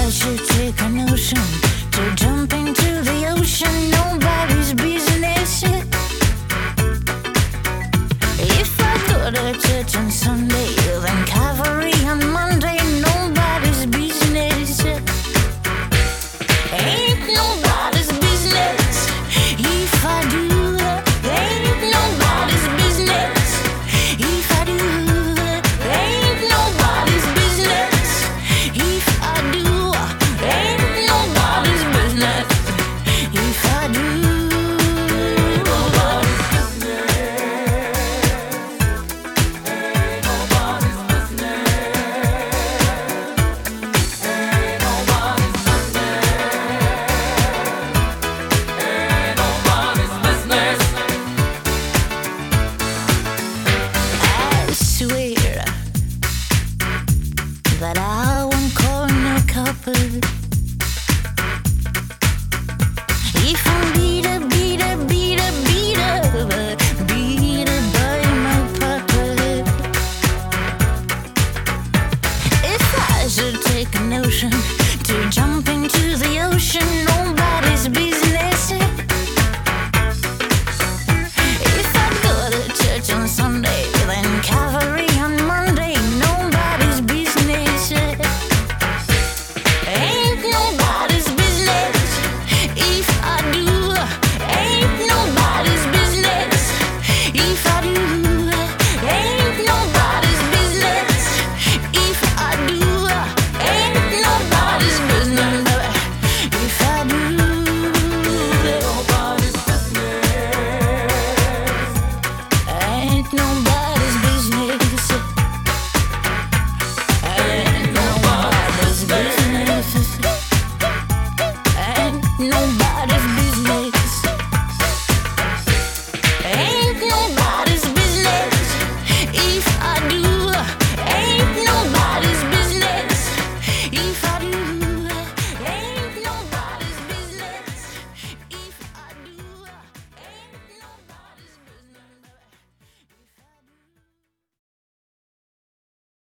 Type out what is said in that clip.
should take a notion to jump into the ocean. Nobody's business. If I go to church on Sunday, then cavalry on Monday. Nobody's business. Ain't nobody's business. If I do, ain't nobody's business. If I do, ain't nobody's business. If I do, ain't nobody's business. If I do, I swear that I won't call no copper. If I'm beat up by my papa. If I should take a notion to jump into the ocean.